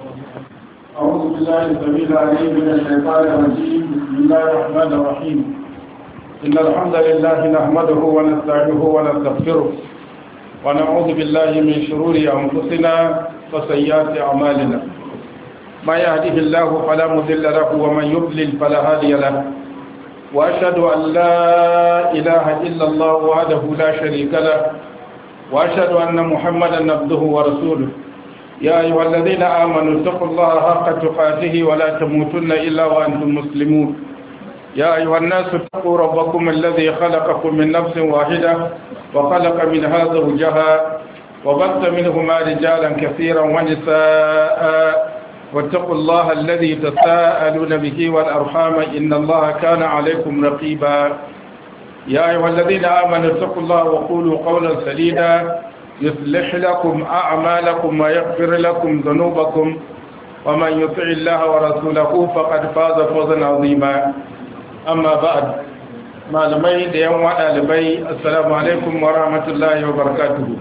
أعوذ بالله السميع العليم من الشيطان الرجيم. بسم الله الرحمن الرحيم. إن الحمد لله نحمده ونستعينه ونستغفره ونعوذ بالله من شرور أنفسنا وسيئات أعمالنا. ما يهده الله فلا مضل له ومن يضلل فلا هادي له. وأشهد أن لا إله إلا الله وحده لا شريك له وأشهد أن محمدا عبده ورسوله. يا أيها الذين آمنوا اتقوا الله حق تقاته ولا تموتن إلا وأنتم مسلمون. يا أيها الناس اتقوا ربكم الذي خلقكم من نفس واحدة وخلق منها زوجها وبث منهما رجالا كثيرا ونساء واتقوا الله الذي تساءلون به والأرحام إن الله كان عليكم رقيبا. يا أيها الذين آمنوا اتقوا الله وقولوا قولا سديدا يصلح لكم أعمالكم ويغفر لكم ذنوبكم ومن يطع الله ورسوله فقد فاز فوزا عظيما. أما بعد malamai da yan ɗalibai assalamu alaikum wa rahmatullahi wa barakatuhu.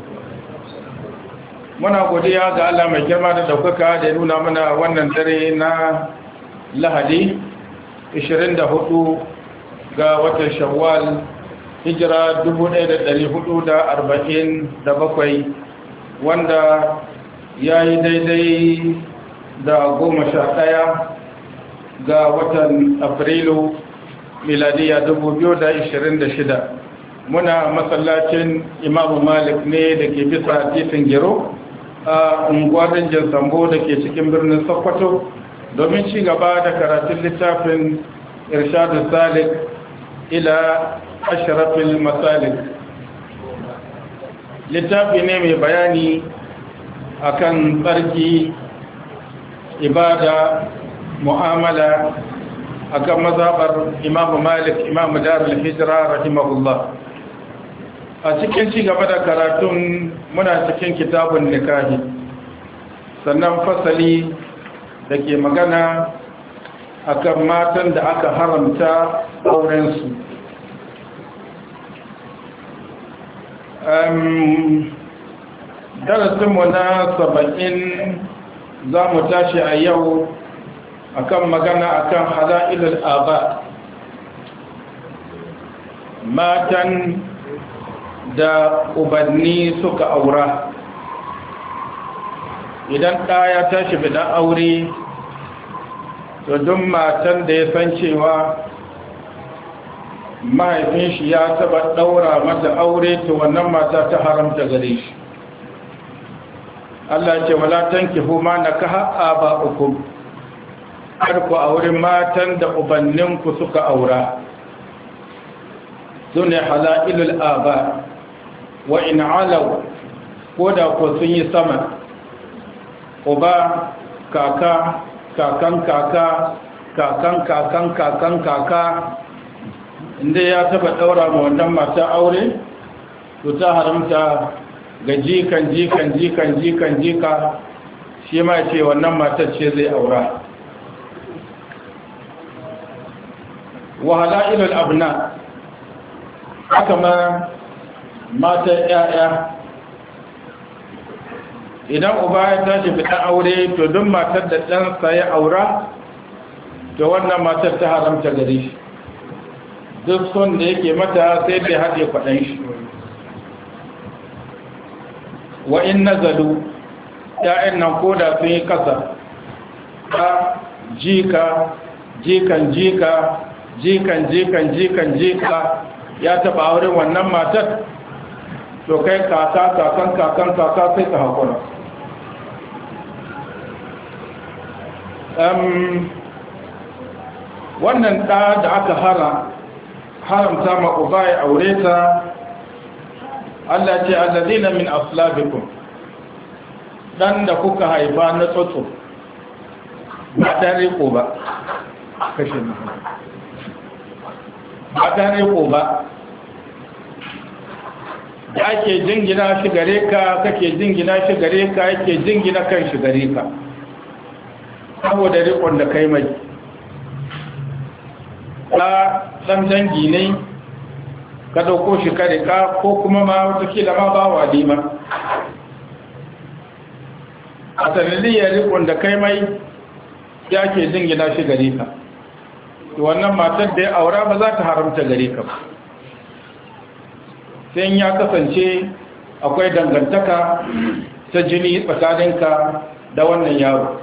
Muna godiya ga Allah mai girma da daukaka da ya nuna mana wannan dare na Lahadi 24 ga watan Shawwal hijira 1447 wanda ya yi daidai da 11 ga watan Afrilu miladiya 2026. Muna masallacin Imamu Malik ne da ke bisa titin Gero a unguwar Rinjin Sambo da ke cikin birnin Sokoto domin ci gaba da karatun littafin Irshadu Salik ila Ashrafil Masalik. Littafi ne mai bayani akan tsarki, ibada, mu'amala akan mazhabar Imam Malik, Imam Darul Hijra rahimahullah. A cikin ci gaba da karatun muna cikin kitabun nikahi, sannan fasali da ke magana akan matan da aka haramta aurensu. Darasinmu na 70 za mu tashi a yau akan magana akan halailul aba, matan da ubanni suka aura. Idan ɗa ya tashi bidan aure, to duk matan da ya san cewa mahaifin shi ya taba ɗaura mata aure, to wannan mata ta haramta gare shi. Allah ce wala tankihu ma nakaha aba'ukum, kar ku aure matan da ubanninku suka aura. Sune halailul aba, wa in alaw, ko da ku sun yi sama, uba, kaka, kakan kaka, kakan kakan kakan kaka, inda ya taba daura ma wannan mata aure, to ta haramta ga jikan jikan jikan jikan jika, shi ma ce wannan matar ce zai aura. Wa halailul abna, haka ma mata ‘ya'ya. Idan uba ya tashi fitan aure, to duk matar da ɗansa ya aura, to wannan matar ta haramta gare shi. Duk son da yake mata sai da haɗe kwaɗan shi. Wa in nazalu, ‘ya'yan nan koda sun yi ƙasa, ka jika, jikan jika, jikan jikan jikan jika ya taɓa auren wannan matar, to kai kaka kakan kakan kaka sai ka haƙura. Wannan ɗa da aka haramta ma uba ya aure ta, Allah ce allazina min aslabikum, dan da kuka haifa na tsotso, ba ɗan riko ba, kashe na ba ɗan riko ba, da ake jingina shi gare ka, kake jingina shi gare ka, yake jingina kan shi gare ka, saboda rikon da kai mai. Ɗan dangi ne ka ɗauko shi ka rika, ko kuma ma watakila ma ba wa lima. a sanadiyar rikon da kai mai ya ke jingina shi gare ka, wannan matar da ya aura ba za ta haramta gare ka ba, sai ya kasance akwai dangantaka ta jini tsakaninka da wannan yaro.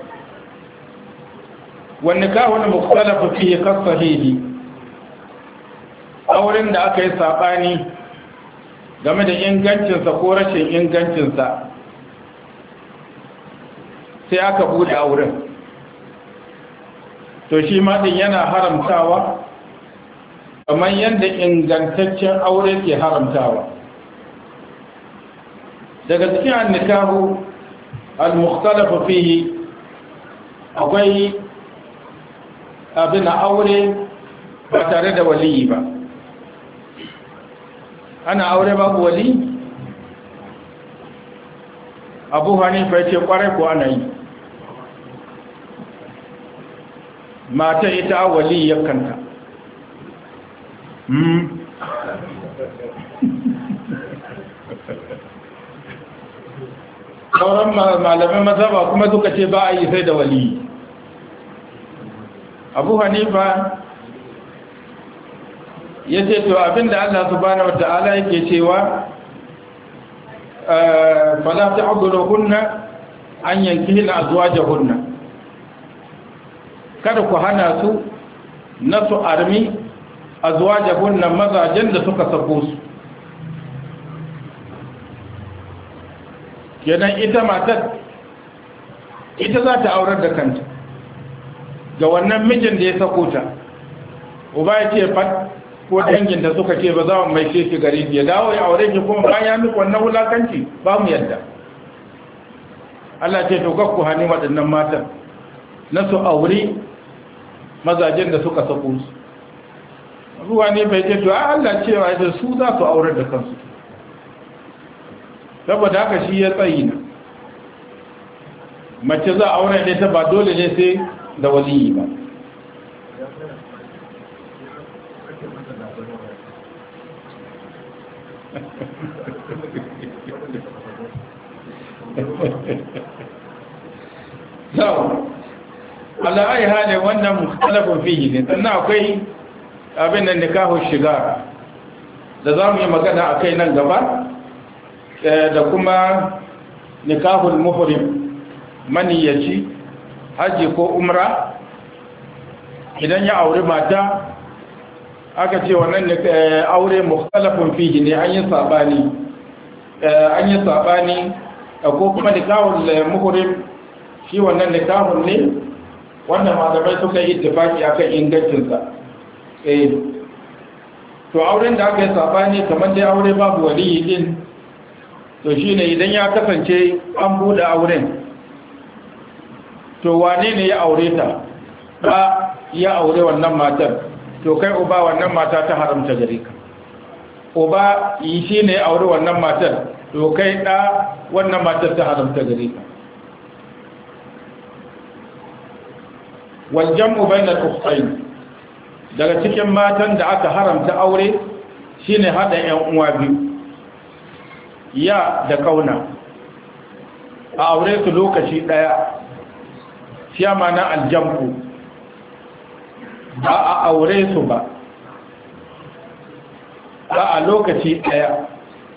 wani kawon mukhtalafu fihi kasahihi, auren da aka yi saɓani game da ingancinsa ko rashin ingancinsa sai aka bude auren, to shi maɗin yana haramtawa kamar yadda ingantaccen aure ke haramtawa. daga cikin annikahu al-mukhtalafu fihi akwai abin aure ba tare da waliyi ba. ana aure babu wali? Abu Hanifa ya ce kwarai ko ana yi. mata ita wali ya kanta. sauran malamai mazhaba kuma suka ce ba a yi sai da wali. Abu Hanifa ya ce to abinda Allah subhanahu wata'ala yake cewa fala ta'buduhunna an yankihina azwajahunna, kada ku hana su na su armi azwajahunna mazajen da suka sako su. kenan ita matar ita za ta aurar da kanta ga wannan mijin da ya sako ta. uba ya ce fat ko dangin da suka ce ba za mu mai shi gari ya dawo ya aure ki kuma bayan muku wannan wulakanci ba mu yadda. Allah ce to ga ku hani waɗannan matan na su aure mazajen da suka sako su. ruwa ne bai ce to Allah cewa da su za su aurar da kansu, saboda haka shi ya tsayi na mace za a aure ne ta ba dole ne sai da waliyi ba. Zau, ala'ai halin wannan mukhtalafin fihi ne, sannan akwai abin da nikahun shiga da za mu yi magana a kai nan gaba, da kuma nikahul muhrim maniyaci haji ko umra. idan ya aure mata aka ce wannan aure mukhtalafun fihi ne, an yi sabani ko kuma nikahul muhrim shi wannan nikahun ne wannan malamai suka yi ittifaki akan ingancinsa. to auren da aka yi sabani kamar dai aure babu waliyi din, to shi ne idan ya kasance an buɗe auren, to wane ne ya aure ta? ba ya aure wannan matar, to kai uba wannan mata ta haramta gare ka. uba yi shi ne ya aure wannan matar, to kai ɗa wannan matar ta haramta gare ka. waljam'u bainal ukhtayn, daga cikin matan da aka haramta aure shine hada ƴan uwa biyu, ya da kauna, a aure su lokaci daya, shi mana aljam'u. ba a aure su ba a lokaci daya,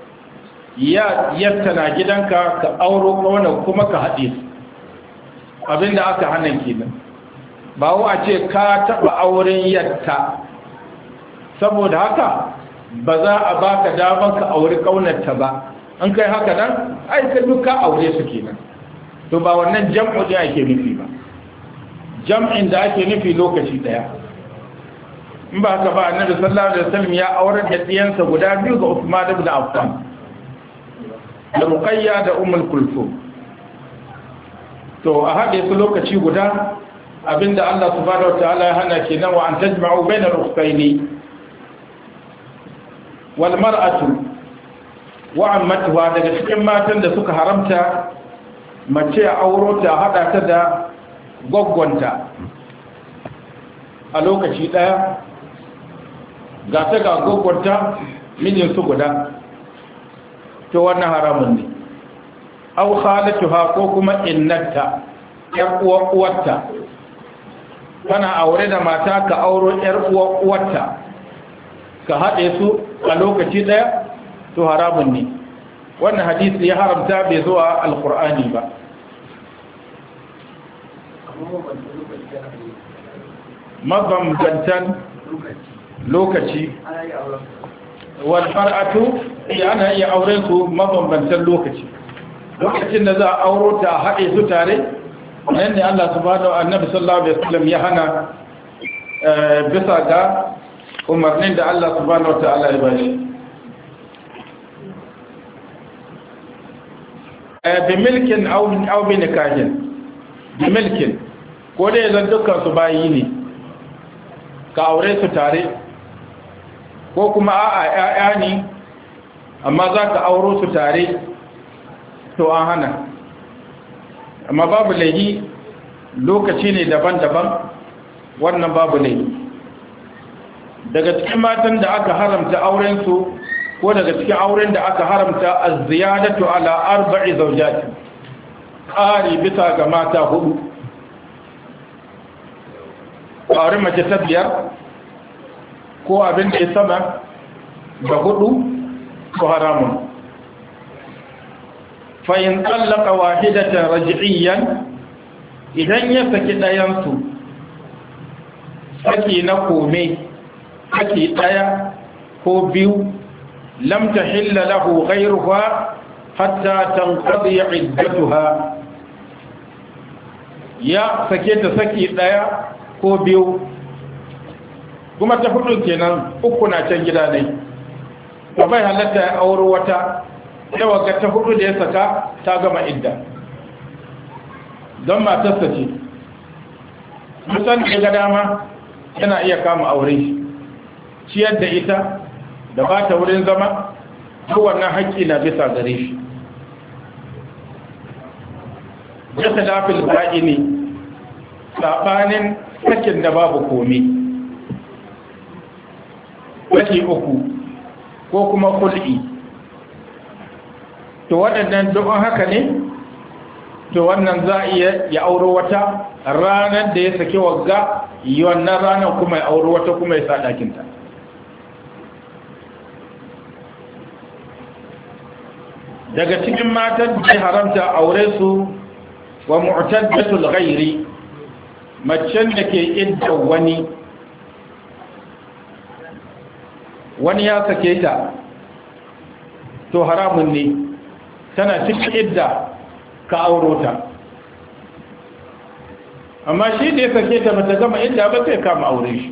yatta na gidanka ka auro kauna kuma ka haɗe su, abinda aka hana kenan. ba wa ce ka taɓa auren yatta saboda haka ba za a baka damar ka auri kaunarta ba. an kai haka nan ai ka duka aure su kenan. to ba wannan jam'u da ake nufi ba, jam'in da ake nufi lokaci daya. in ba haka ba annabi sallallahu alaihi wasallam ya aurar da diyansa guda biyu ga Uthman ibn Affan, da Ruqayya da Ummul Kulthum. to a haɗe su lokaci guda abinda Allah subhanahu wataala ya hana kenan, wa an tajma'u bainal ukhtaini. wal mar'atu wa ammatuha, daga cikin matan da suka haramta mace a auro ta hada ta da gwaggwanta a lokaci daya, ga ta ga gwaggwanta mijin su guda, to wannan haramun ne. aw khalatuha ko kuma innata yar uwarta kana aure da mata ka auro yar uwarta ka haɗe su a lokaci ɗaya to haramun ne. Wannan hadisi ya haramta bai zo a alkur'ani ba. Mabambantan lokaci wal mar'atu ana iya auren su mabambantan lokaci. Lokacin da za a auro ta haɗe su tare nan ne Allah subhanahu annabi sallallahu alaihi wasallam ya hana bisa ga umarnin da Allah subhanahu wataala ya bashi. Bi milkin aw bi nikahin, bi milkin ko dai zan dukkan su bayi ne ka aure su tare, ko kuma a'a ƴaƴa ne amma za ka auro su tare to an hana. Amma babu laifi lokaci ne daban-daban, wannan babu laifi. Daga cikin matan da aka haramta aurensu ko daga cikin auren da aka haramta az-ziyadatu ala 4 zawjat, ƙari bisa ga mata 4. Ƙari mace ta 5 ko abin da ya sama da 4 ko haramun. Fa'in tsallaka wahidatan raj'iyyan, idan ya saki ɗayansu saki na kome, saki ɗaya ko 2, lam tahilla lahu ghayruha hatta tanqadi iddatuha. Ya sake ta saki ɗaya ko 2, kuma ta 4 kenan, 3 na can gida ne, ba bai halatta ya auro wata yawa ga ta 4 da ya saka ta gama idda, don matarsa ce. Musan da ga dama yana iya kama aure shi, ciyar da ita da ba ta wurin zama, ko wannan haƙƙi na bisa gare shi. Jasa lafil ba'i ne saɓanin sakin da babu komi, saki 3 ko kuma kul'i. To waɗannan dukkan haka ne, to wannan za a iya ya auro wata ranar da ya saki wagga, wannan ranar kuma ya auro wata kuma ya sa ɗakinta. Daga cikin matan da ya haramta aure su wa mu'taddatul ghairi, macen da ke idda wani ya sake ta, to haramun ne. Tana cikin idda ka auro ta, amma shi da ya sake ta bata gama idda ba sai kama aure shi.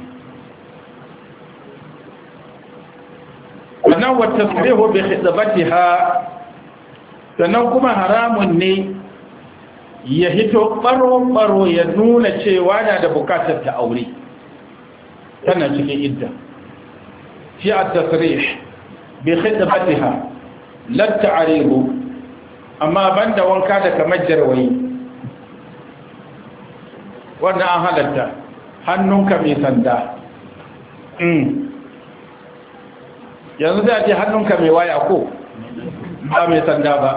Wannan wata tasrihu bi khidbatiha, sannan kuma haramun ne ya hito baro-baro ya nuna cewa na da bukatar ta aure, tana cikin idda. Shi a tasrih bi khidbatiha la ta'ribu, amma banda wanka da kamar jarwayi, wannan an halatta. Hannunka mai sanda, yanzu zai ce hannunka mai waya ko ba mai sanda ba.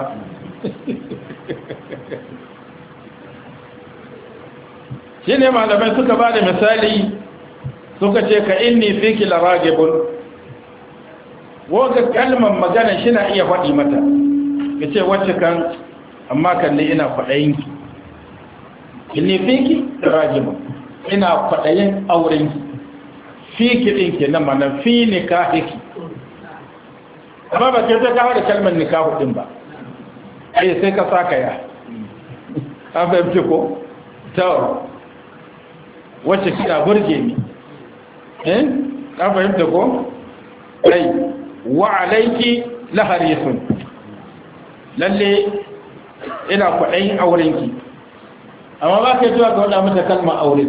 Shi ne malamai suka ba da misali, suka ce ka inni fiki laragibun, waga kalmar magana shi na iya faɗi mata, ya ce wacce kan, amma kalli ina kwaɗayinki. Inni fiki laragibun, ina kwaɗayin aurenki. Fiki ɗinki na mana fi nikahiki, amma ba ce ta kawo da kalmar nikahu ɗin ba, sai ka saka ya. An fahimci ko? Ta wacce kina burge ni, an fahimta ko? Ai, wa alaiki laharisun, lalle ina kwaɗayin aurenki, amma ba ka yi zuwa ga wadda mata kalmar aure.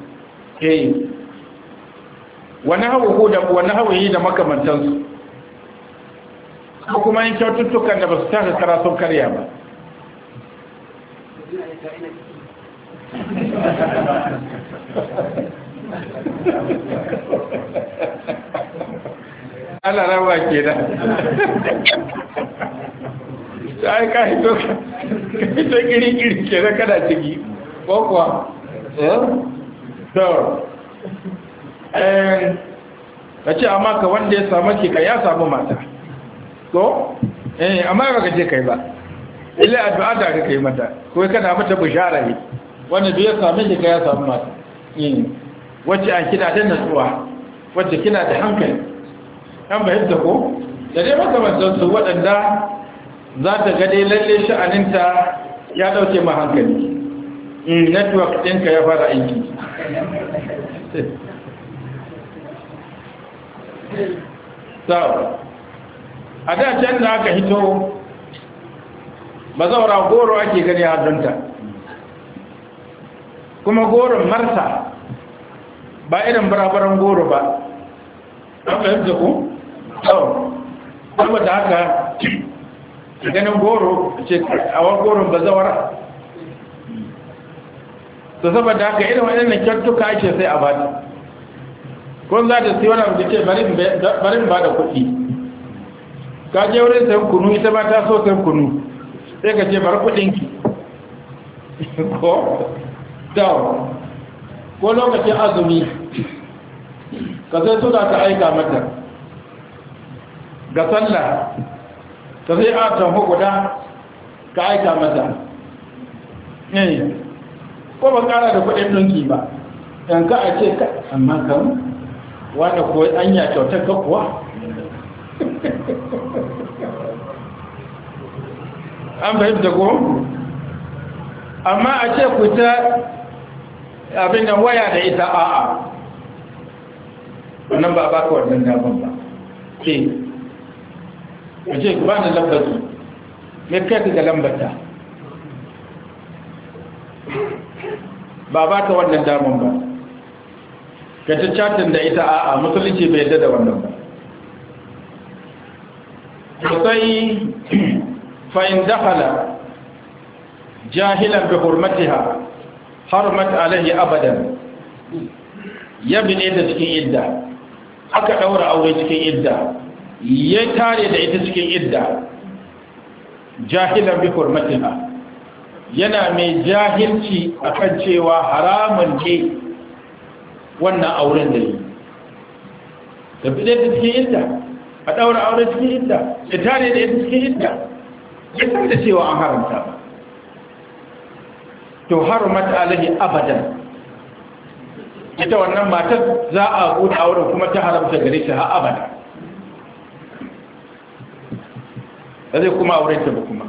Wani hawa yi da makamantansu, ko kuma yin kyaututtukan da ba su taka kara sun karya ba. ana rawa ke da ta yi ka hito ita kiri-kiri ke na kada ciki ko kuwa to ka ce amma ka wanda ya samu ke ka ya samu mata ko amma ba ka ce kai ba ila addu'a da ka kai mata ko kana mata bishara ne wanda duk ya samu ke ka ya samu mata wacce an kina da natsuwa wacce kina da hankali an bayyana ko da dai makamantar su waɗanda za ta ga dai lalle sha'aninta ya ɗauke ma hankali network ɗinka ya fara aiki a da can da aka hito bazaura goro ake gani a donta kuma goron marsa ba irin barabaran goro ba an fahimta ku? saboda haka ganin goro ce awar goron bazawara to saboda haka irin waɗannan kyautuka ake sai a bata kun za ta sai wani abu da ce barin ba da kuɗi ka je wurin sayan kunu ita ba ta so sayan kunu sai ka ce bar kuɗinki ko dawo ko lokacin azumi ka sai suna ta aika mata ga sallah ka sai a tamfa guda ka aika mata ko ba kara da kuɗin ɗinki ba yanka a ce ka amma kan wanda ko an ya kyautar ka kuwa an fahimta ko amma a ce ku ta abin da waya da ita a'a wannan ba ba ka wannan daban ba ce a ce ku ba da lambatu mai kai ga lambata ba ba ka wannan daman ba ka ta chatin da ita a musulunci bai yadda da wannan ba sosai fa'in dakhala jahilan bi hurmatiha harmat alaihi abadan ya bine da cikin idda aka daura aure cikin idda ya tare da ita cikin idda jahilan bi hurmatiha yana mai jahilci akan cewa haramun ne wannan auren da yi da bide da cikin idda a daura aure cikin idda ya tare da ita cikin idda ya san da cewa an haramta ba to harumat alaihi abadan ita wannan matar za a buɗe auren kuma ta haramta gare shi har abada da zai kuma auren ta ba kuma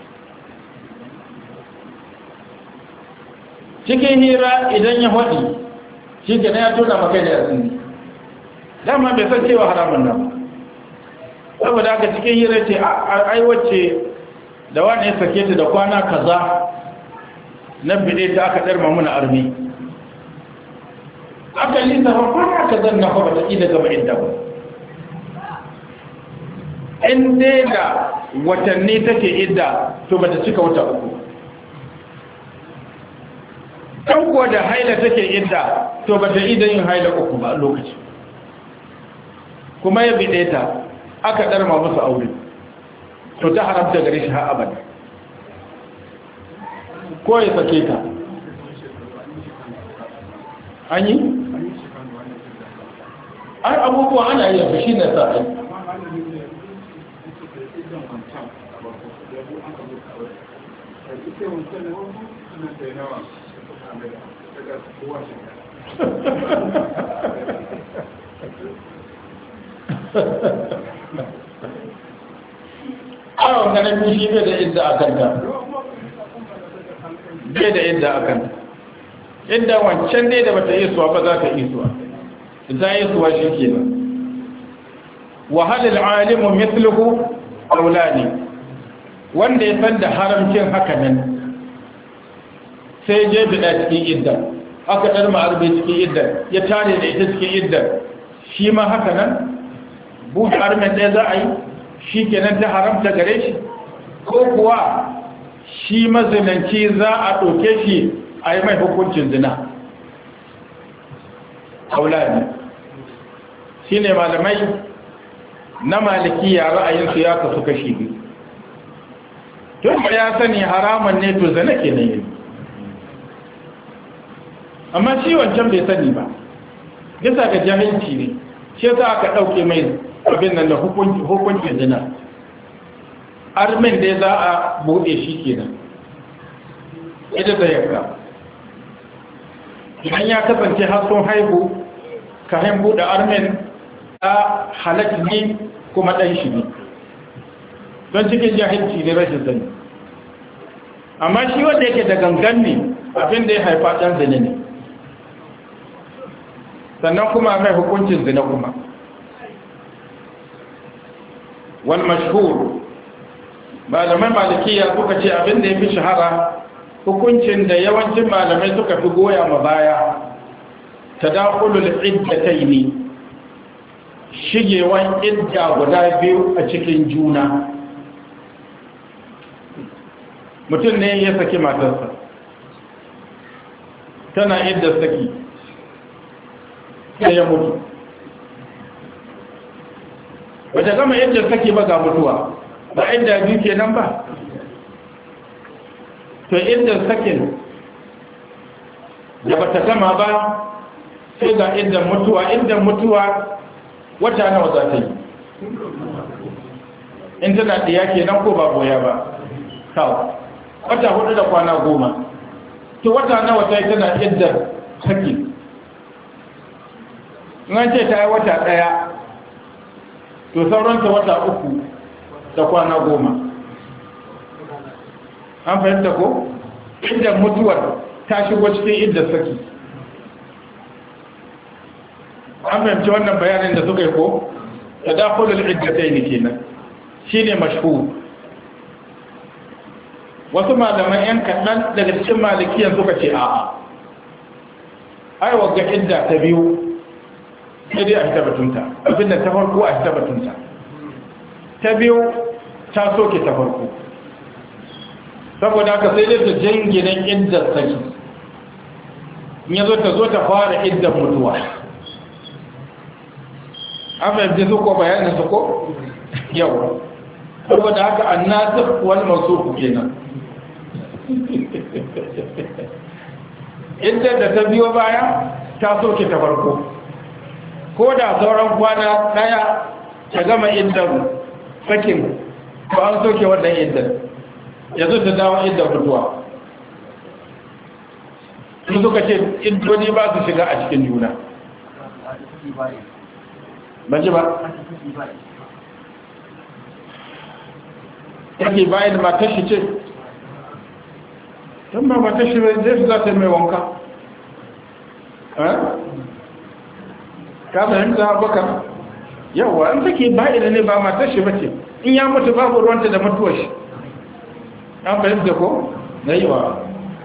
cikin hira idan ya faɗi shi ke na ya tona maka da yasin dama bai san cewa haramun nan saboda haka cikin hira ce aiwace da wani ya sake ta da kwana kaza na bide ta aka ɗarma muna armi aka lisa ba kwana kaza na ba ta ƙi daga ba'in da ba in dai da watanni take idda to ba ta cika wata uku ɗan kuwa da haila take idda to ba ta idan yin haila uku ba a lokaci kuma ya bide ta aka ɗarma musu aure to ta haramta gare shi har abada ko ya sake ta an yi? an abubuwa ana yi yafi shi na sa'ai awon ganin shi bai da idda a kanta bai da idda a kanta inda wancan ne da bata yi suwa ba za ta yi suwa ta yi suwa shi ke nan wahalar alimu misluhu aulani wanda ya san da haramcin haka nan sai je bida cikin idda aka ɗar ma'arbe cikin idda ya tare da ita cikin idda shi ma haka nan buɗe armen ɗaya za a yi shi kenan ta haramta gare shi ko kuwa shi mazinanci za a ɗauke shi a yi mai hukuncin zina aulani shi ne malamai na malikiya ra'ayinsu ya kasu kashi biyu tun da ya sani haraman ne to zane ke nan yi, amma shi wancan bai sani ba bisa ga jahilci ne, shi za aka ɗauke mai abin nan da hukuncin zina. Armin dai za a buɗe shi kenan ita da yanka, idan ya kasance har sun haihu kayan buɗe armin a halatta ne kuma ɗan shi ne, don cikin jahilci ne rashin sani. Amma shi wanda yake da gangan ne abin da ya haifa ɗan zina ne, sannan kuma mai hukuncin zina kuma. Wal mashhur malamai malikiya suka ce abin da ya fi shahara, hukuncin da yawancin malamai suka fi goya ma baya, tadakhulul iddatayn, shigewan idda guda biyu a cikin juna. Mutum ne ya saki matarsa, tana idda saki, sai ya mutu. Bata gama idda saki ba ga mutuwa, ba idda biyu kenan ba. To idda sakin da bata gama ba sai ga idda mutuwa wata nawa za ta yi, in tana ɗiya kenan ko ba goya ba, kawo wata 4 da kwana 10. To wata nawa ta yi tana idda saki, in ce ta yi wata 1, to sauranta wata 3 da kwana 10. An fahimta ko? Idda mutuwar ta shigo cikin idda saki. An fahimci wannan bayanin da suka yi ko? Tadakhulul iddatayn kenan shine mashhur. Wasu malaman yan kaɗan daga cikin malikiyan suka ce a'a, ai wagga idda ta biyu sai dai a tabbatunta, abinda ta farko a tabbatunta, ta biyu ta soke ta farko, saboda haka sai dai ta jinginin iddar saki, in yazo ta zo ta fara iddar mutuwa. An fahimci su ko bayanin su ko? Yau, saboda haka annasikh wal mansukh kenan. Iddar da ta biyo baya ta soke ta farko, ko da sauran kwana 1 ta gama iddar sakin, to an soke wannan iddar, yanzu ta dawo iddar mutuwa. Su suka ce iddoni ba su shiga a cikin juna. Ban ji ba? Yake bayan matar shi ce, don ba matar shi zai su za ta yi mai wanka. Ka fahimta baka? Yawwa, an take bayan ne ba matar shi ba ce, in ya mutu babu ruwanta da mutuwar shi. An fahimta ko? Na yi wa.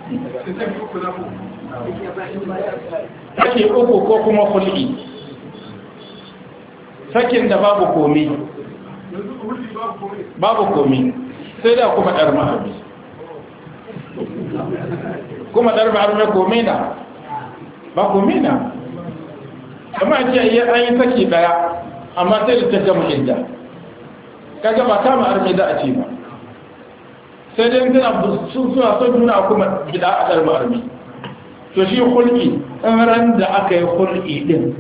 Sake uku ko kuma kul'i. Sakin da babu komi. Babu komi. Sai da kuma ɗar ma'arbi. Kuma ɗar ma'arbi komi na. Ba komi na. Kama ce an yi saki ɗaya, amma sai da ta gama idda. Kaga ba kama armi da a ce ba. Sai dai suna son nuna kuma gida a ɗar ma'arbi. To shi hulki, in ran da aka yi hulki ɗin,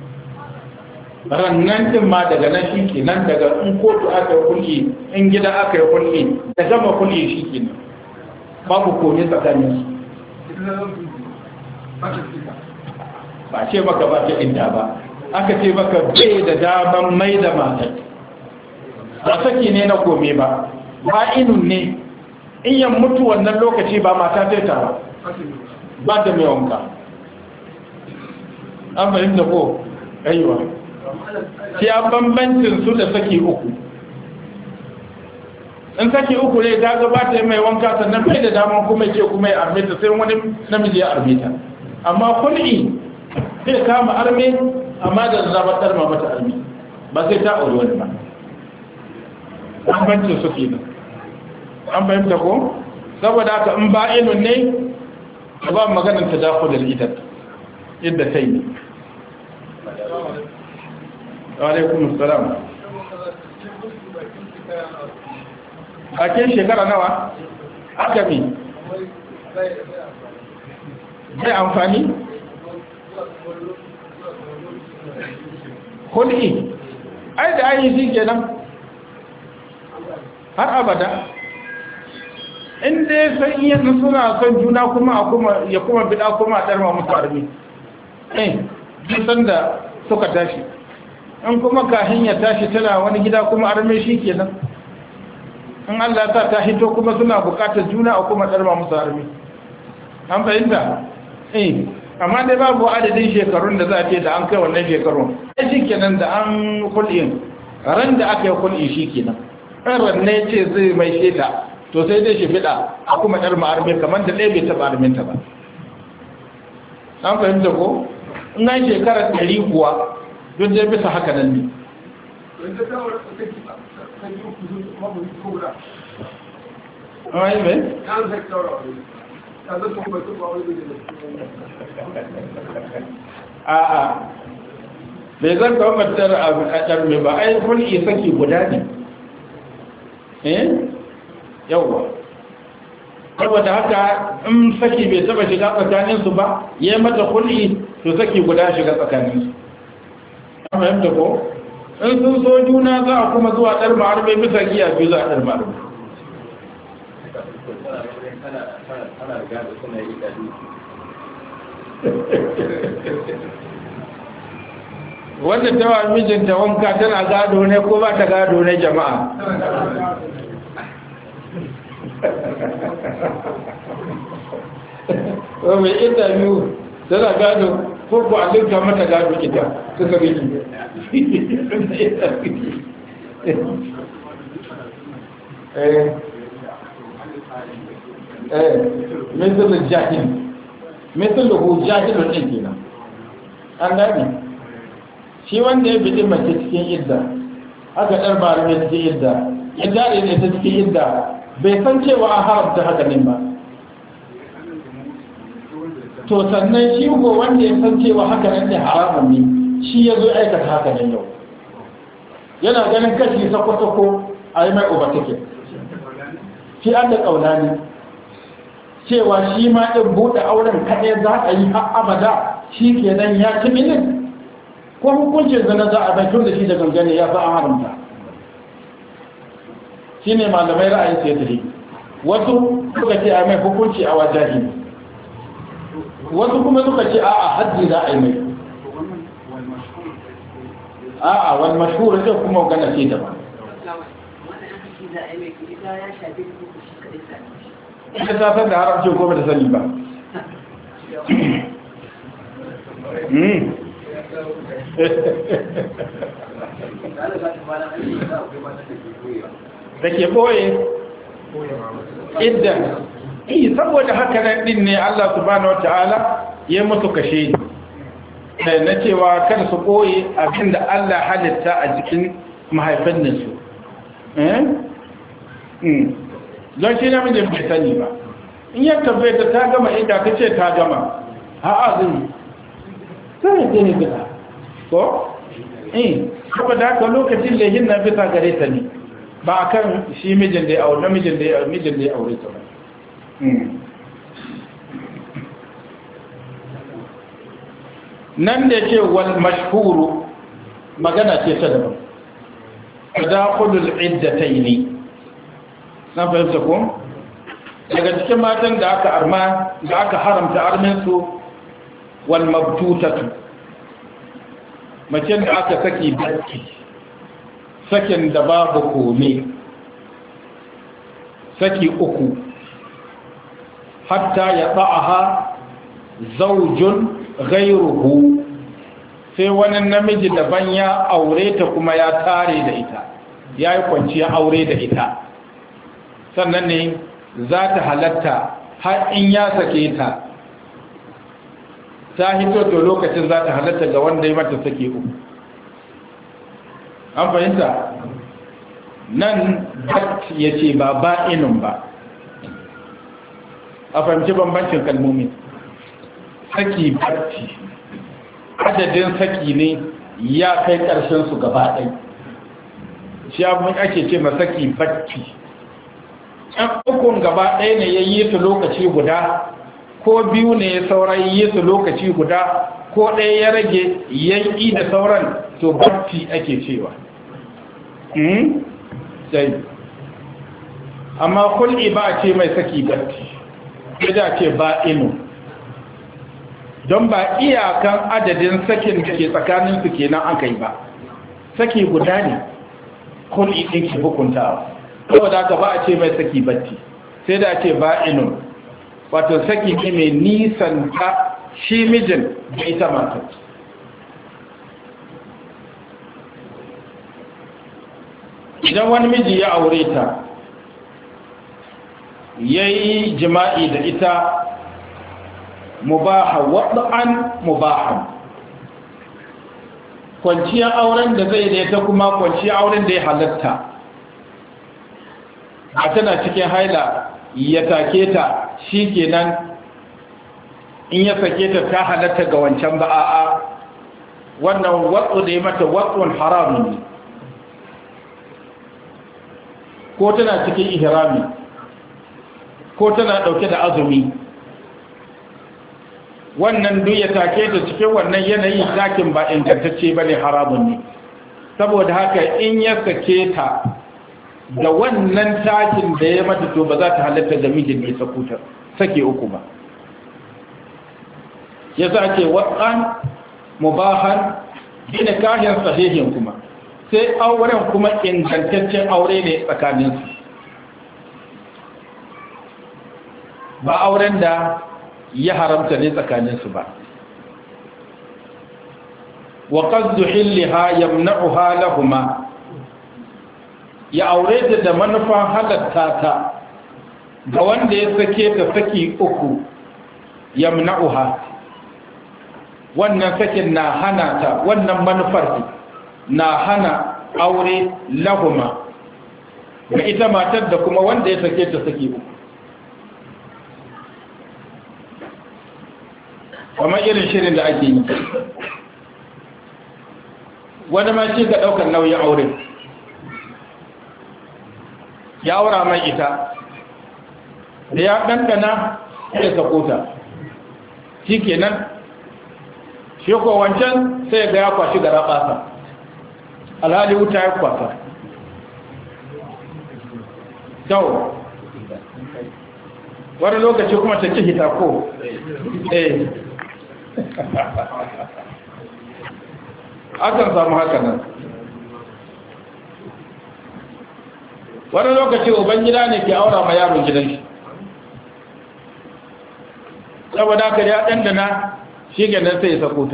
rannan ɗin ma daga nan shi ke nan, daga in kotu aka yi hulki, in gida aka yi hulki, da gama hulki shi ke nan, babu komi tsakanin su. Ba ce maka ba ta inda ba, aka ce maka bai da daman mai da matar. Ba saki ne na kome ba, ba inun ne, in yan mutu wannan lokaci ba mata ta tara. Ba da mai wanka. An fahimta ko? Aiwa. Shi a bambancin su da saki uku. In saki uku ne ta gabata mai wanka sannan bai da daman kuma ce kuma ya armeta sai wani namiji ya armeta. Amma kul'i sai kama arme amma da zabatar ma mata arme. Ba sai ta auri wani ba. Bambancin su kenan. An fahimta ko? Saboda haka in ba'inun ne ba maganin ta dakulul idat idda ta yi. Alaikun salam. bakin shekara nawa aka mi zai amfani hul'i ai da ayi shi kenan har abada inda ya san iya suna son juna kuma ya kuma bida kuma a ɗarma musu armi san da suka tashi in kuma kahin ya tashi tana wani gida kuma armi shi kenan in Allah ta hito kuma suna bukatar juna a kuma ɗarma musu armi an fahimta amma dai babu adadin shekarun da za a ce da an kai wannan shekarun shi kenan da an kul'in ran da aka yi kul'i shi kenan in ranne ce zai mai sheta to sai dai shi fida a kuma ɗar ma'armi kamar da ɗaya bai taɓa arminta ba an fahimta ko in an shekarar 100 kuwa don dai bisa haka nan ne ai mai a'a bai zan kawo matar a ɗarme ba ai hul'i saki guda ne yauwa saboda haka in saki bai taba shiga tsakaninsu ba ya mata hul'i to saki guda shiga tsakaninsu an fahimta ko in sun so juna za a kuma zuwa ɗar ma'arbe bisa giya biyu za a ɗar ma'arbe wanda ta wa mijinta wanka tana gado ne ko ba ta gado ne jama'a mai interview tana gado ko ku alinka mata gado ita suka riki misalin jahil misalin jahilun ɗin kenan an gani shi wanda ya bidi mace cikin idda aka ɗar ba mai cikin idda ya dare ne ta cikin idda bai san cewa an haramta haka ne ba to sannan shi ko wanda ya san cewa haka nan ne haramun ne shi ya zo aikata haka ne yau yana ganin kashi sako-sako a yi mai overtake shi an da ƙauna ne cewa shi ma ɗin buɗe auren kaɗai za a yi har abada shi ke nan ya ci minin ko hukuncin zana za a bakin da shi da gangane ya za a haramta shi ne malamai ra'ayin sai tafi wasu suka ce a mai hukunci a wajahi wasu kuma suka ce a haddi za a yi mai a wani mashhur sai kuma gana ce daban ita ta san da haramcin ko ba ta sani ba da ke boye idan saboda haka nan din ne Allah subhanahu wataala ya musu kashe na cewa kada su boye abinda Allah halitta a jikin mahaifanninsu don shi namijin bai sani ba in ya tabbata ta gama ita ka ce ta gama a'a zai ya ne bisa ko? saboda haka lokacin lehin na bisa gare ta ne ba a kan shi mijin da ya aure mijin da ya aure ta ba nan da ce wal mashhuru magana ce ta daban tadakhulul iddatayn na fahimta ko daga cikin matan da aka haramta armin su wal mabtutatu mace da aka saki baki sakin da babu kome saki uku hatta ya ta'aha zaujun ghayruhu sai wani namiji daban ya aure ta kuma ya tare da ita ya yi kwanciya aure da ita sannan ne za ta halatta har in ya sake ta ta hito to lokacin za ta halatta ga wanda ya mata sake uku an fahimta nan bat ya ce ba ba'inun ba a fahimci bambancin kalmomi saki batti adadin saki ne ya kai ƙarshen su gaba ɗai shi abin ake ce ma saki batti ɗan ukun gaba ɗaya ne ya yi su lokaci guda ko biyu ne ya sauran yi su lokaci guda ko ɗaya ya rage yanki da sauran to batti ake cewa sai amma kul'i ba a ce mai saki batti sai da ce ba inu don ba iyakan adadin sakin da ke tsakaninsu kenan an kai ba saki guda ne kul'i ɗin ke hukuntawa saboda haka ba a ce mai saki batti sai da ce ba inu wato saki ne mai nisan ta shi mijin da ita matar idan wani miji ya aure ta ya yi jima'i da ita mubaha waɗa'an mubahan kwanciyar auren da zai da ta kuma kwanciyar auren da ya halatta a tana cikin haila ya take ta shi kenan in ya sake ta ta halatta ga wancan ba a'a wannan watsu da ya mata watsun haramun ne ko tana cikin ihrami ko tana dauke da azumi wannan duk ya take ta cikin wannan yanayin takin ba ingantacce bane haramun ne saboda haka in ya sake ta da wannan takin da ya mata to ba za ta halatta da mijin ne sakuta sake uku ba ya sake watsan mubahan gina kayan sahihin kuma sai auren kuma ingantaccen aure ne tsakaninsu ba auren da ya haramta ne tsakaninsu ba wa qasdu hilliha yamna'uha lahumma ya aure ta da manufan halatta ta ga wanda ya sake ta saki uku yamna'uha wannan sakin na hana ta wannan manufar na hana aure lahuma ga ita matar da kuma wanda ya sake ta saki uku kamar irin shirin da ake yi wani ma shi ga ɗaukar nauyin aure ya aura mai ita da ya ɗanɗana ya sako ta shi kenan shi ko wancan sai ga ya kwashi gara ɓasa alhali wuta ya kwasa kyau wani lokaci kuma ta ci hita ko akan samu haka nan wani lokaci ubangida ne ke aura ma yaron gidan shi saboda haka ya ɗanɗana shi ganin sai ya sako ta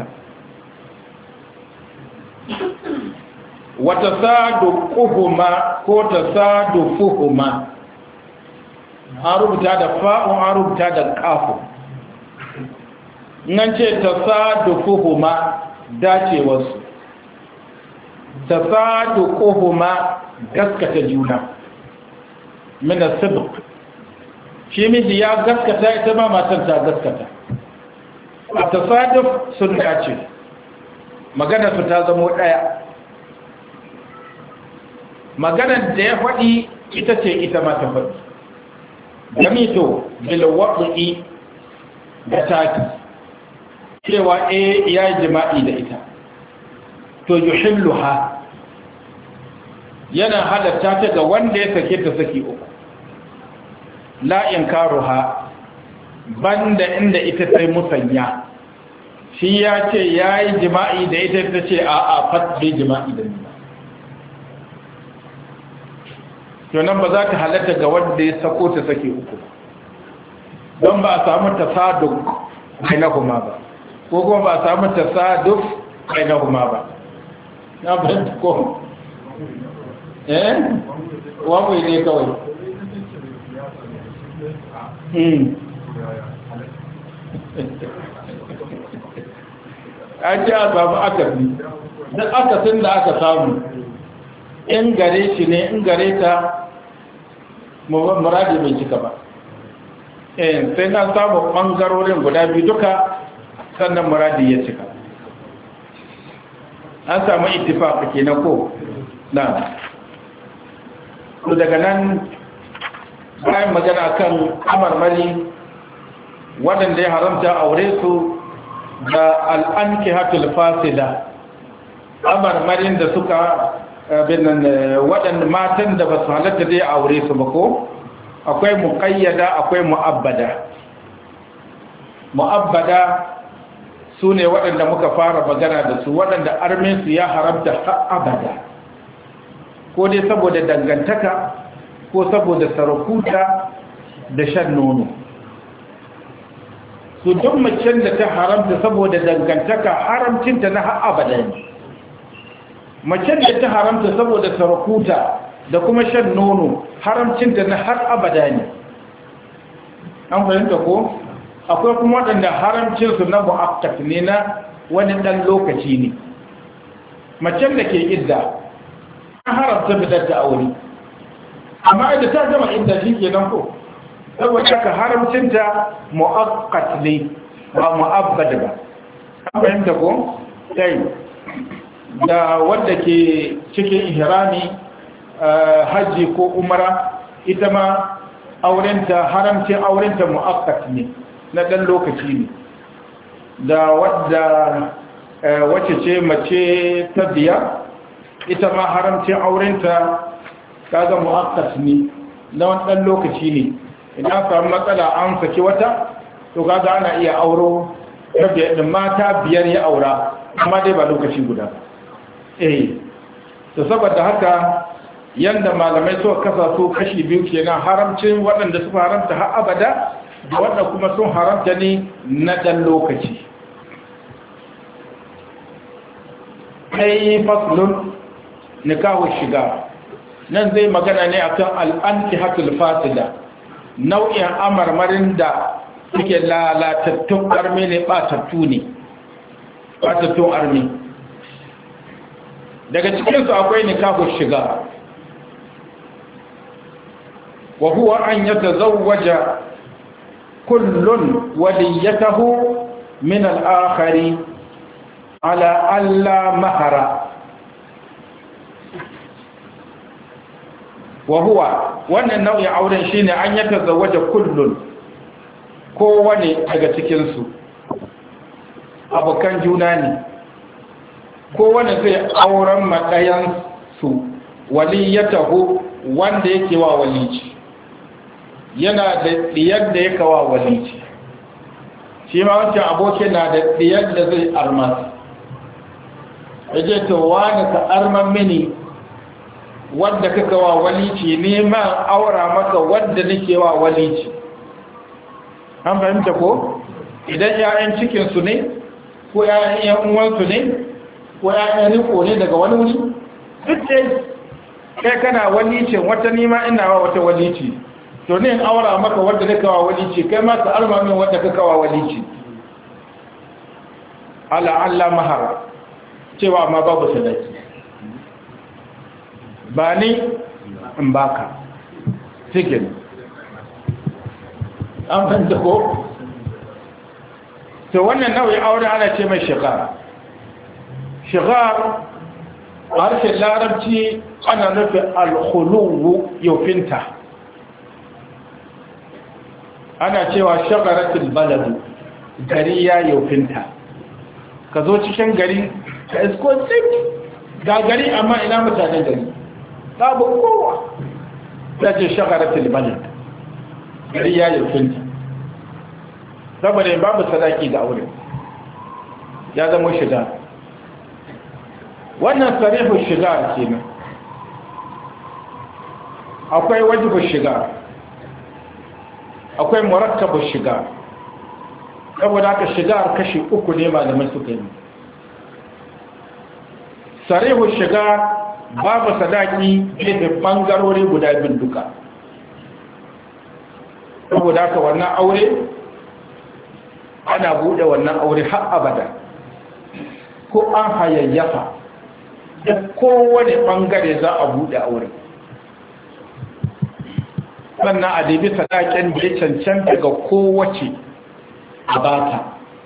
wata sadu kuhuma ko ta sadu fuhuma an rubuta da fa'un an rubuta da ƙafu nan ce ta sadu fuhuma dacewarsu ta sadu kuhuma gaskata juna mina sibik shi miji ya gaskata ita ma matan ta gaskata a tasaduf sun dace magana su ta zamo ɗaya maganar da ya faɗi ita ce ita ma ta faɗi gamito bilwaɗi da taki cewa ya yi jima'i da ita to yuhilluha yana halatta ta ga wanda ya sake ta saki uku la'in karuha banda inda ita ta musanya shi ya ce ya yi jima'i da ita ta ce a fatbe jima'i da nuna to nan ba za ta halatta ga wanda ya sako ta sake uku don ba a samu tasaduk kai na kuma ba ko kuma ba a samu tasaduk kai na kuma ba na banta ko wamai ne kawai an ce a samu akasi duk akasin da aka samu in gare shi ne in gare ta muradi bai cika ba sai na samu ɓangarorin guda biyu duka sannan muradi ya cika an samu ittifaq kenan ko na to daga nan bayan magana kan amarmari waɗanda ya haramta aure su da al'ankihatul fasila, amarmarin da suka waɗanda matan da ba su halatta dai aure su ba ko akwai muƙayyada akwai mu'abbada su ne waɗanda muka fara magana da su waɗanda arminsu ya haramta har abada, ko dai saboda dangantaka ko saboda sarakuta da shan nono. Su duk macen da ta haramta saboda dangantaka haramcinta na har abada ne, macen da ta haramta saboda sarakuta da kuma shan nono haramcinta na har abada ne. An fahimta ko? Akwai kuma waɗanda haramcinsu na mu'akkat ne, na wani ɗan lokaci ne. Macen da ke idda an haramta fitar da aure, amma idan ta gama idda shi ke nan ko saboda ka haramcinta mu'akkat ne ba mu'abbad ba. An fahimta ko? sai da wadda ke cikin ihrami hajji ko umara ita ma haramcin aurenta mu'akkat ne, na ɗan lokaci ne. Da wadda wacce ce mace ta biya ita ma haramcin aurenta kaga mu'akkat ne, na wani ɗan lokaci ne. Idan samu matsala an saki wata to kaga ana iya auro da mata biyar ya aura, amma dai ba lokaci guda. To saboda haka yanda malamai suka kasa su kashi biyu kenan, haramcin waɗanda suka haramta har abada da wanda kuma sun haramta ne na ɗan lokaci. Sai faslun nikahu shiga, nan zai magana ne akan al'ankihatul fasida, nau'in amarmarin da suke lalatattun armi ne, ɓatattun armi. Daga cikinsu akwai nikahu shiga, wa huwa an yatazawwaja kullun waliyatahu min al-akhari ala alla mahara. wa huwa wannan nau'in auren shine an yatazawwaja kullun, kowane daga cikinsu abokan juna ne, kowane zai auren maɗayansu waliyatahu wanda yake wa walici, yana da ɗiyar da yake wa walici, shi ma wancan abokin na da ɗiyar da zai armas, yaje to wani ka arman mini wadda kaka wa walici, neman aura maka wadda nake wa walici. An fahimta ko? Idan 'ya'yan cikinsu ne ko 'ya'yan 'yan uwansu ne ko 'ya'yan riko ne daga wani wuri, duk dai kai kana walicin wata, nima ina wa wata walici, to ne in aura maka wadda naka wa walici, kai ma ka arma min wadda kaka wa walici. Ala Allah mahara, cewa amma babu sadaki, ba ni in baka cikin. An fahimta ko? To wannan nau'in aure ana ce mai shigar. Shigar a harshen larabci ana nufin alkhuluwu, yofinta. Ana cewa shagaratul baladu, gari ya yofinta. Ka zo cikin gari ka isko tsiki ga gari, amma ina mutanen gari babu kowa, ta ce shagaratul balad, gari ya yofinta. saboda babu sadaki da aure, ya zama shiga. Wannan sarihu shiga kenan. Akwai wajibu shiga, akwai murakkabu shiga. Saboda haka shiga kashi uku ne malamai suka yi. Sarihu shiga babu sadaki da bangarori guda biyu duka. Saboda haka wannan aure ana bude wannan aure har abada, ko an hayayyafa da kowane bangare za a bude aure. Sannan a dabi sadakin da ya cancan daga kowace abata.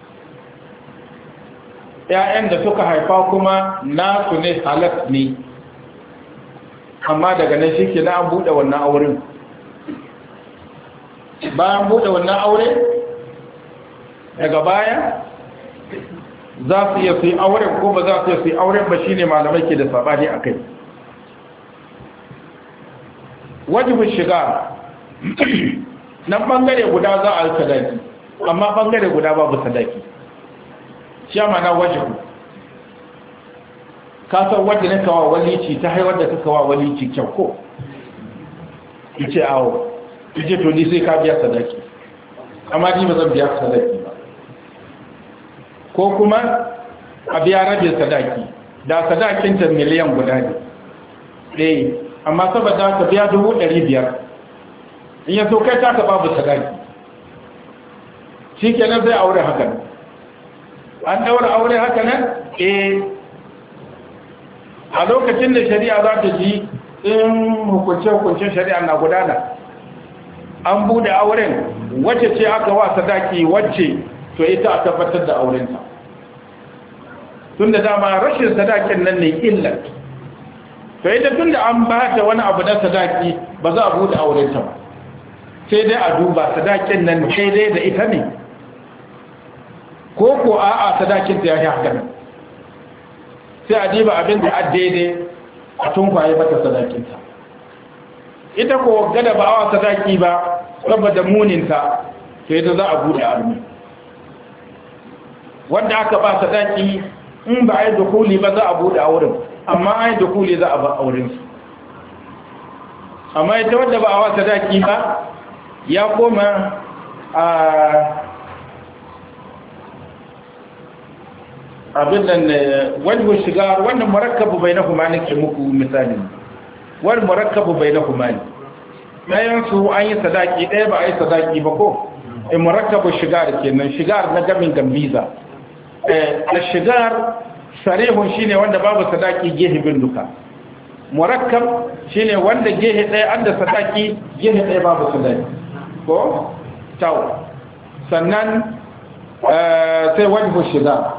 ‘Ya'yan da suka haifa kuma nasu ne, halas ne, amma daga nan shi ke na an bude wannan auren. bayan bude wannan aure daga baya za su iya su yi auren ko ba za su iya su yi auren ba shine malamai ke da sabani a kai. Wajibin shiga nan bangare guda za a yi sadaki amma bangare guda babu sadaki, shi na wajibu. Kasar wadda na kawo walici ta haiwar da ta kawo walici kyau ko ce awo ce to ni sai ka biya sadaki amma ni ba zan biya sadaki ba, ko kuma a biya rabin sadaki da sadakinta miliyan guda ne amma saboda ka biya 500,000 in yaso kai ta ka babu sadaki shi kenan zai aure haka nan an daura aure haka nan a lokacin da shari'a za ta ji in hukunce-hukuncen shari'a na gudana an bude auren wacce ce aka wa sadaki wacce to ita a tabbatar da aurenta tun da dama rashin sadakin nan ne illar to ita tun da an ba ta wani abu na sadaki ba za a bude aurenta ba sai dai a duba sadakin nan sai dai da ita ne ko ko a'a sadakin ta ya yi haka nan sai a diba abin da a daidai a tunkwaye mata sadakinta ita ko gada ba awa sadaki ba saboda muninta sai ita za a bude armi wanda aka ba sadaki in ba a yi dukuli ba za a bude auren amma a yi dukuli za a ba aurensu amma ita wadda ba awa sadaki ba ya koma a abin nan wani shiga wannan murakkabu bai na kuma nake muku misali wani murakkabu bai na kuma ne ɗayan su an yi sadaki ɗaya ba a yi sadaki ba ko in murakkabu shigar kenan shigar na gamin gambiza a shigar sarihun shine wanda babu sadaki gehe bin duka murakkab shine wanda gehe ɗaya an da sadaki gehe ɗaya babu sadaki ko tau sannan sai wani shigar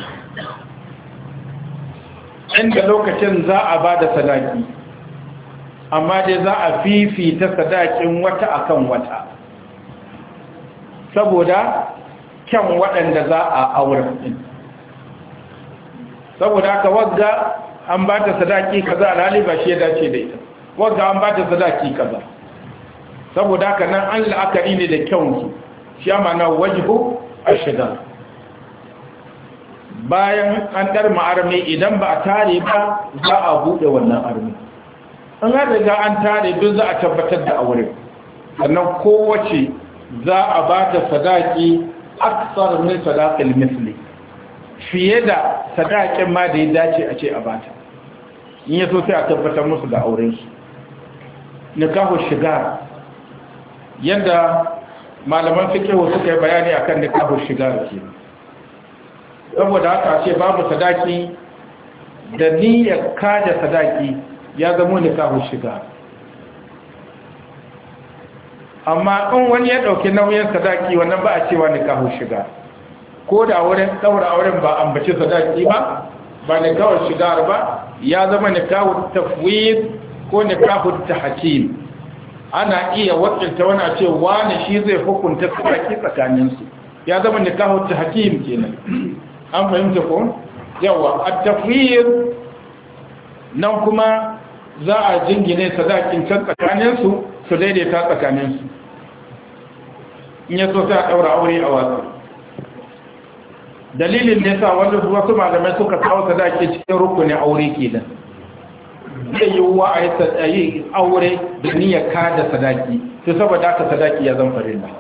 inda lokacin za a ba da sadaki amma dai za a fifita sadakin wata akan wata saboda kyan waɗanda za a auren din saboda haka wagga an ba ta sadaki kaza alhali ba shi ya dace da ita wagga an ba ta sadaki kaza saboda haka nan an la'akari ne da kyansu shi amana wajibu a shiga bayan an ɗar ma'armi idan ba a tare ba za a buɗe wannan armi an har riga an tare duk za a tabbatar da aure sannan kowace za a ba ta sadaki aksar min sadaqil misli fiye da sadakin ma da ya dace a ce a bata in yaso sai a tabbatar musu da auren su nikahu shigar yanda malaman fiqh suka yi bayani akan nikahu shigar kenan saboda haka ce babu sadaki da niyyar kada sadaki ya zama nikahu shiga amma in wani ya dauki nauyin sadaki wannan ba a cewa nikahu shiga ko da wurin daura auren ba ambaci sadaki ba nikahu shiga ba ya zama nikahu tafwid ko nikahu tahkim ana iya wakilta wani a ce wani shi zai hukunta sadaki tsakaninsu ya zama nikahu tahkim kenan an fahimta ko yawa at-tafwid nan kuma za a jingine sadakin can tsakaninsu su daidaita tsakaninsu in ya so sai a daura aure a wasu dalilin da yasa wasu malamai suka kawo sadaki cikin rukunin aure kenan zai yi wa a yi aure da niyyar kada sadaki sai saboda haka sadaki ya zan farilla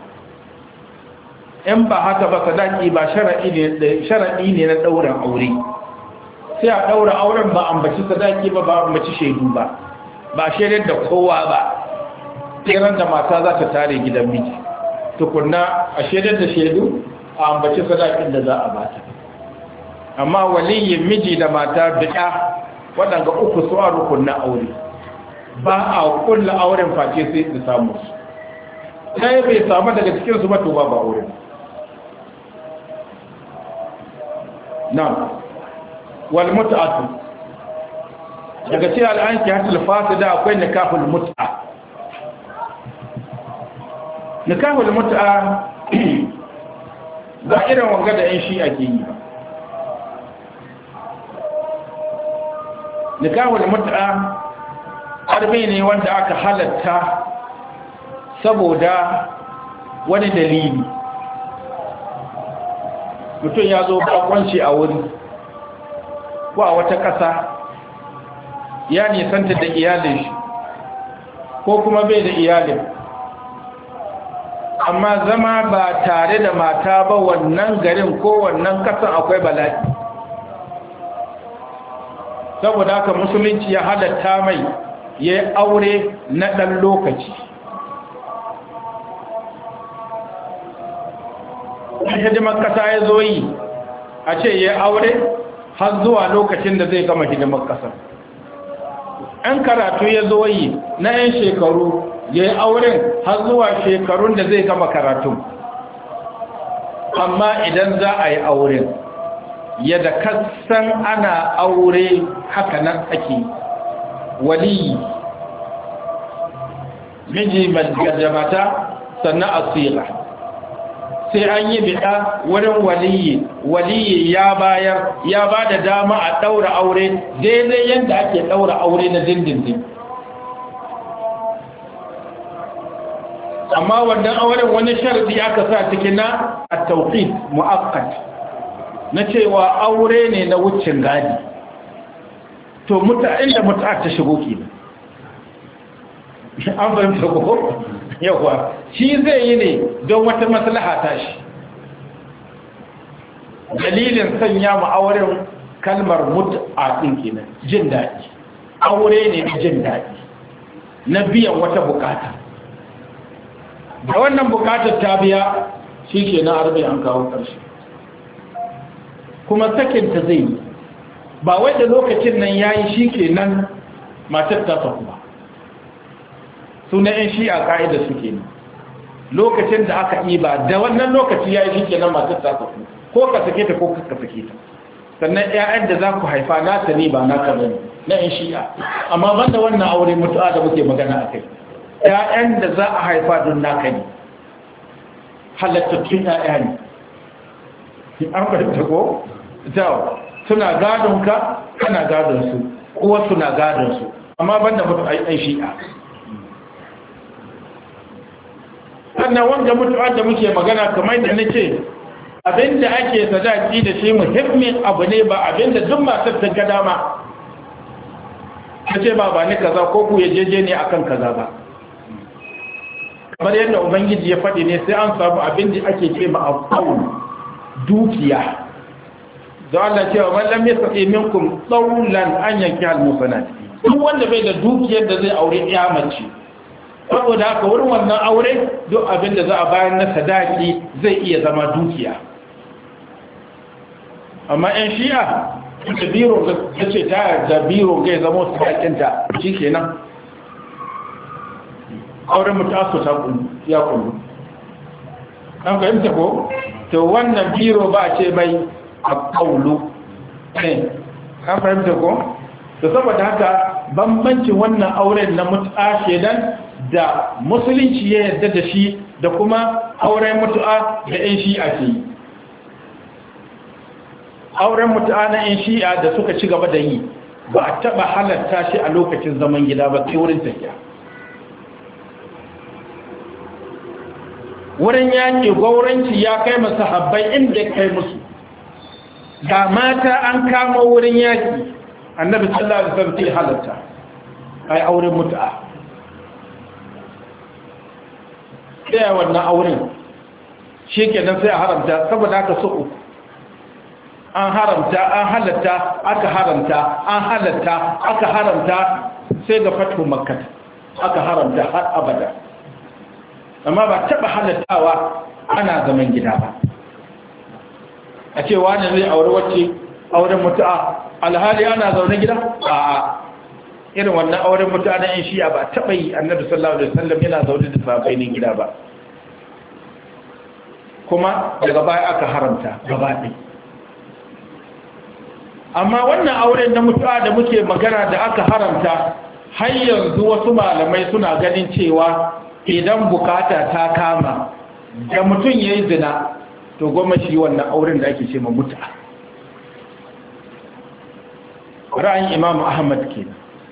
in ba haka ba sadaki ba sharaɗi ne na ɗaurin aure sai a ɗaura auren ba ambaci sadaki ba ambaci shaidu ba shaidar da kowa ba tseren da mata za ta tare gidan miji tukunna a shaidar da shaidu a ambaci sadakin da za a bata amma waliyin miji da mata bida waɗanda uku su a rukunin aure ba a kulla auren face sai su samu su ɗaya bai samu daga cikinsu ba to ba auren na wal mut'atu daga cikin al'anki hatta fasida akwai nikahul mut'a nikahul mut'a ba irin wanga da yan shi ake yi ba. nikahul mut'a arme ne wanda aka halatta saboda wani dalili. mutum ya zo bakwanci a wuri ko a wata ƙasa ya nisanta da iyalin shi ko kuma bai da iyalin, amma zama ba tare da mata ba wannan garin ko wannan ƙasan akwai bala'i. saboda haka musulunci ya halatta mai ya yi aure na ɗan lokaci. hidimar ƙasa ya zo yi a ce ya yi aure har zuwa lokacin da zai gama hidimar ƙasa. ‘yan karatu ya zo yi na ‘yan shekaru ya yi auren har zuwa shekarun da zai gama karatu. amma idan za a yi auren yadda kasan ana aure haka nan ake waliyi miji mai mata sannan asira sai an yi bida wurin waliyi ya ba da dama a daura aure daidai yadda ake daura aure na dindindin. amma wannan auren wani sharadi aka sa cikin na at-tawqit mu'aqqat na cewa aure ne na wucin gadi. to inda mutu'a ta shigo kenan an fahimta ko yawa shi zai yi ne don wata maslaha ta shi. dalilin sanya mu auren kalmar mut'a din kenan jin daɗi. aure ne na jin daɗi na biyan wata bukata. da wannan bukatar ta biya shi ke na arbi an kawo ƙarshe kuma sakinta zai yi ba wai da lokacin nan ya yi shi ke nan matar ta saku ba. suna yan shi a ƙa'ida su ke nan lokacin da aka yi ba da wannan lokaci ya yi shi ke nan matar ta saku ko ka sake ta ko ka sake ta. sannan 'ya'yan da za ku haifa na ta ne ba na ka bane na yan shi'a. amma banda wannan aure mutu'a da muke magana a kai, ‘ya'yan da za a haifa don naka ne halattattun ‘ya'ya ne. an fahimta ko? jawo suna gadonka kana gadonsu kuwa suna gadonsu amma banda mutu a shi'a. sannan wanda mutu'ar da muke magana kamar da nake abinda ake sadaki da shi muhimmin abu ne ba abinda duk matar ta ga dama ta ce ba ni kaza ko ku yajeje ne akan kaza ba. kamar yadda ubangiji ya faɗi ne sai an samu abin da ake ce ma alƙawun dukiya. da Allah cewa man lam yastati minkum tawlan an yanki al-musanat, duk wanda bai da dukiyar da zai aure iyamace. saboda haka wurin wannan aure duk abin da za a bayar na sadaki zai iya zama dukiya. amma ‘yan shi'a da biro ga ce ta da biro ga zama sadakinta shi kenan auren mutu ta ya kullu. an fahimta ko? to wannan biro ba a ce mai a kaulu ne. an fahimta ko? to saboda haka bambancin wannan auren na mutu'a shedan da musulunci ya yarda da shi da kuma auren mutu'a da 'yan shi'a ke yi. auren mutu'a na 'yan shi'a da suka ci gaba da yi ba a taɓa halatta shi a lokacin zaman gida ba sai wurin tafiya. wurin yaƙi gwauranci ya kai masu habbai inda ya kai musu. ga mata an kama wurin yaƙi annabi sallallahu alaihi wasallam sai halatta ai auren mutu'a. sai wannan auren shikenan sai a haramta saboda haka su uku an haramta an halatta aka haramta an halatta aka haramta sai ga fatu makkah aka haramta har abada. amma ba taɓa halattawa ana zaman gida ba a ce wani zai aure wacce auren mutu'a alhali ana zaune gida. a'a irin wannan auren mutu'a na yan shi'a ba taɓa yi annabi sallallahu alaihi wasallam yana zaune da sahabbai ne gida ba. kuma daga baya aka haramta gaba ɗaya. amma wannan auren na mutu'a da muke magana da aka haramta har yanzu wasu malamai suna ganin cewa idan bukata ta kama da mutum ya yi zina to goma shi wannan auren da ake ce ma muta. Ra'ayin Imam Ahmad ke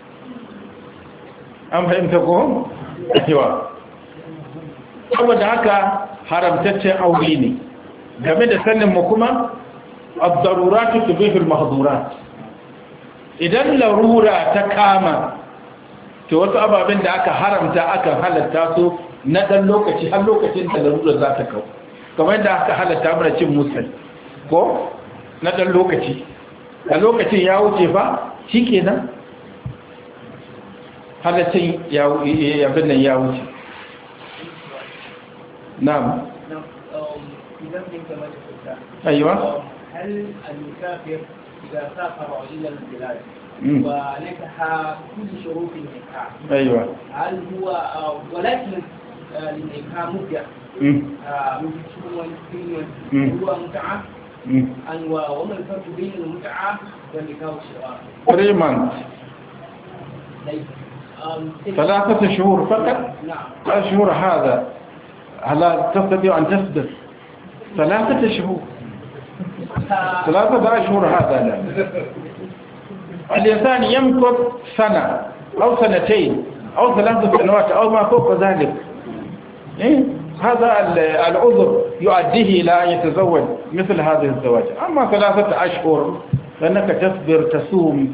an fahimta ko? yawa saboda haka haramtaccen aure ne game da sanin mu kuma ad-daruratu tubihu al-mahdhurat idan larura ta kama to wasu ababen da aka haramta aka halatta su na dan lokaci har lokacin da larura za ta kawo kamar da aka halatta mana cin musal ko na dan lokaci a lokacin ya wuce fa shikenan halaccin abin nan ya wuce. Na'am. أيوة. هل المسافر إذا سافر إلى البلاد ونكح كل شروط النكاح أيوة. هل هو ولكن النكاح مبدأ هو متعة وما الفرق بين المتعة والنكاح الشرعي؟ 3 months. 3 شهور فقط. نعم. 3 شهور هذا هل تستطيع أن تصبر 3 شهور 3 أشهر هذا لا. الإنسان يمكث سنة أو سنتين أو 3 سنوات أو ما فوق ذلك هذا العذر يؤديه إلى أن يتزوج مثل هذه الزواج. أما 3 أشهر لأنك تصبر تصوم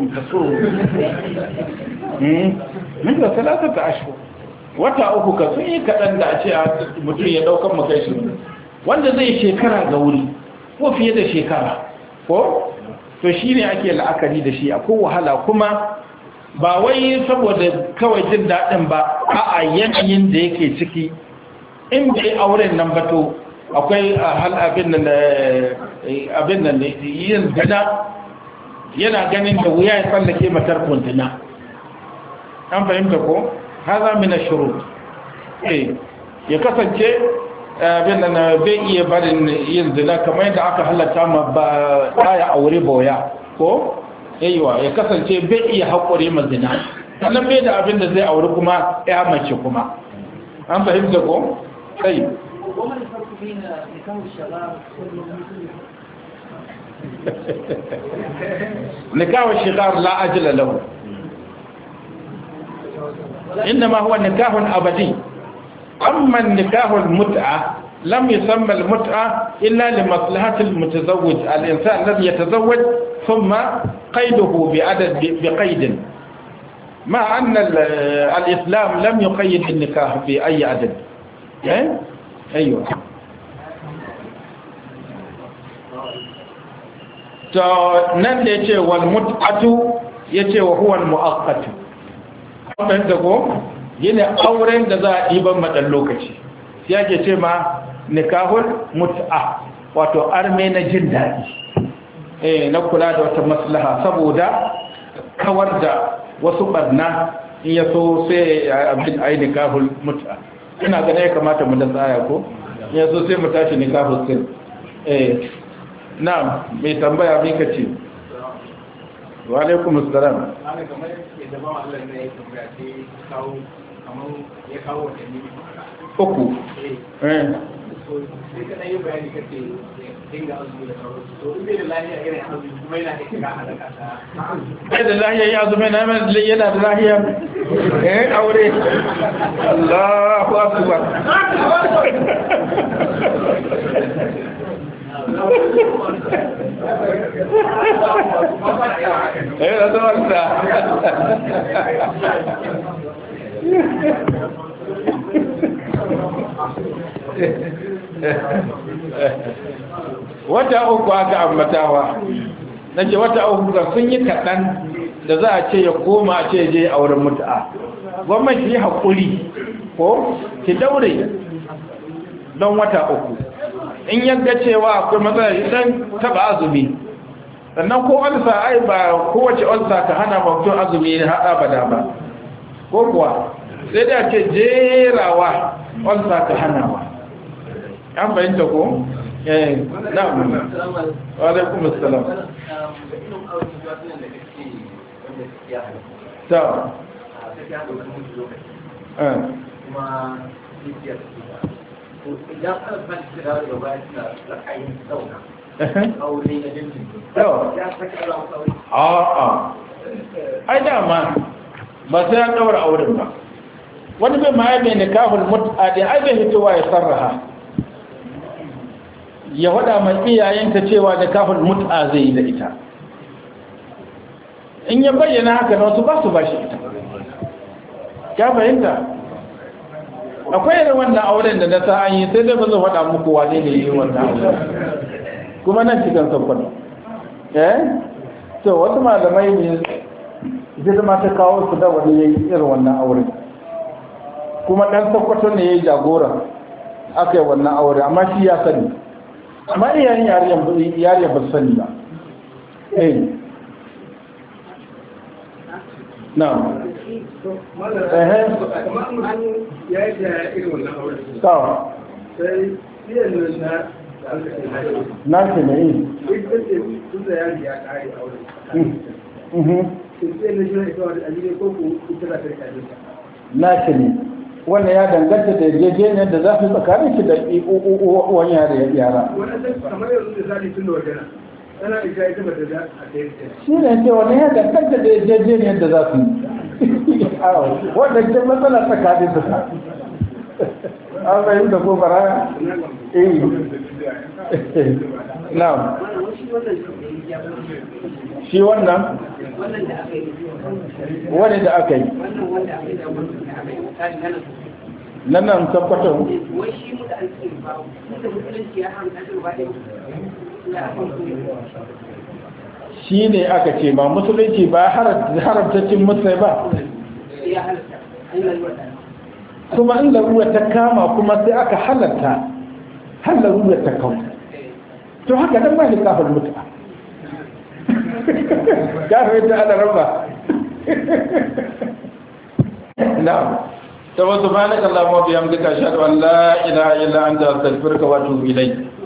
مثل 3 أشهر wata uku ka sun yi kaɗan da a ce mutum ya ɗaukan makashi wanda zai shekara ga wuri ko fiye da shekara ko to shi ne ake la'akari da shi akwai wahala kuma ba wai saboda kawai jin daɗin ba a yanayin da yake ciki in bai auren nan ba to akwai hal abin nan yin zina yana ganin da wuya ya tsallake matar kuntuna an fahimta ko haza min ash-shurut ya kasance bin nan bai iya barin yin zina kamar yadda aka halatta ma ba ya aure boya ko aiwa ya kasance bai iya hakuri ma zina sannan bai da abin da zai aure kuma ya mace kuma an fahimta ko sai وما الفرق بين نكاح الشباب نكاح الشغار لا أجل له إنما هو نكاح أبدي. أما النكاح المتعة لم يسمى المتعة إلا لمصلحة المتزوج الإنسان الذي يتزوج ثم قيده بقيد مع أن الإسلام لم يقيد النكاح بأي عدد. أيوة. nan da ya ce wal mut'atu ya ce wa huwa al-mu'aqqatu amma da ko yana auren da za a ɗiban madan lokaci sai ake ce ma nikahul mut'a wato arme na jin daɗi na kula da wata maslaha saboda kawar da wasu barna in ya so sai abin ai nikahul mut'a ina ganin ya kamata mu da tsaya ko ya so sai mu tashi nikahul sir na'am mai tambaya mai kace wa alaikum assalam ana kamar yadda ba Allah ne ya tambaya sai kawo kamar ya kawo watanni uku so sai kana yi bayani kace dinga azumi da sauransu to in bai da lafiya irin azumi kuma yana da shiga halaka ta bai da lafiya ya azumi na yana da lafiya aure Allahu akbar wata uku aka ambatawa nake wata uku ga sun yi kaɗan da za a ce ya koma a ce je auren mutu'a gwamnati yi haƙuri ko ki daure don wata uku in yadda cewa akwai matsala idan taba azumi sannan ko alsa ai ba kowace alsa ta hana mutum azumi har abada ba ko kuwa sai da ce jerawa alsa ta hanawa an fahimta ko na'am wa alaikum assalam ta kuma jijiyar su ba to idan aka san shi da daga baya suna ra'ayin sauna aure na jinjin ya saka aure a'a ai dama ba sai an daura auren ba wani bai ma ya mai nikahul mut'a da ai bai hitowa ya sarraha ya wada mai iyayenta cewa nikahul mut'a zai yi da ita in ya bayyana haka na wasu ba su ba shi ita ya fahimta akwai irin wannan auren da na sa an yi sai dai ba zai faɗa muku wane ne yi wannan auren kuma nan cikin sabbin to wasu malamai ne girma ta kawo su da wani ya yi irin wannan auren kuma ɗan sakwato ne ya yi jagora aka yi wannan aure amma shi ya sani amma iyayen yariyar ba su sani ba na ya yi da irin wannan auren sawa sai iyan na da aka ce na ce mai yi ita ce tun da yari ya kare auren sai na shi na ita wata ajiyar ko ku ita za ta rika jinta na ce ne wannan ya danganta da yarjejeniyar da za su tsakanin shi da wani yara wannan sai kamar yanzu da zali tun da wajena tana isa ita ba da za a kai shi ne ce wani ya danganta da yarjejeniyar da za su yi wannan ke matsala tsakanin su an fahimta ko baraya na'am shi wannan wani da aka yi nan nan tabbatar shi ne aka ce ba musulunci ba haramta cin musulai ba kuma in laruwa ta kama kuma sai aka halatta har laruwa ta kawo to haka nan ba ni kafin mutu'a kafin ta ana raba na'am ta wasu ba na kallon mabiyan duka shaɗu an la'ila ila an da astaghfiruka wa atubu ilayk